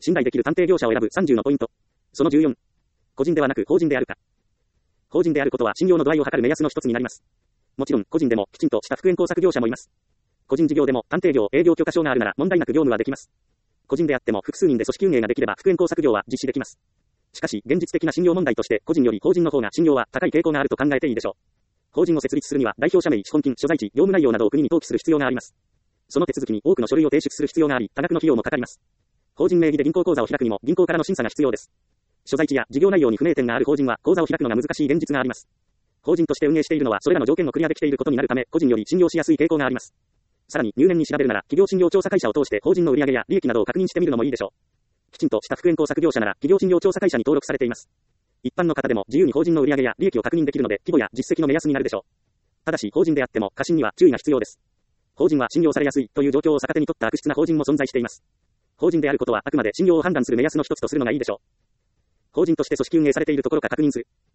信頼できる探偵業者を選ぶ30のポイント。その14。個人ではなく法人であるか。法人であることは信用の度合いを測る目安の一つになります。もちろん個人でもきちんとした復縁工作業者もいます。個人事業でも探偵業、営業許可証があるなら問題なく業務はできます。個人であっても複数人で組織運営ができれば復縁工作業は実施できます。しかし現実的な信用問題として個人より法人の方が信用は高い傾向があると考えていいでしょう。法人を設立するには代表者名、資本金、所在地、業務内容などを国に登記する必要があります。その手続きに多くの書類を提出する必要があり、多額の費用もかかります。法人名義で銀行口座を開くにも銀行からの審査が必要です。所在地や事業内容に不明点がある法人は口座を開くのが難しい現実があります。法人として運営しているのはそれらの条件をクリアできていることになるため個人より信用しやすい傾向があります。さらに入念に調べるなら企業信用調査会社を通して法人の売上や利益などを確認してみるのもいいでしょう。きちんとした復縁工作業者なら企業信用調査会社に登録されています。一般の方でも自由に法人の売上や利益を確認できるので規模や実績の目安になるでしょう。ただし法人であっても過信には注意が必要です。法人は信用されやすいという状況を逆手に取った悪質な法人も存在しています。法人であることはあくまで信用を判断する目安の一つとするのがいいでしょう。法人として組織運営されているところか確認する。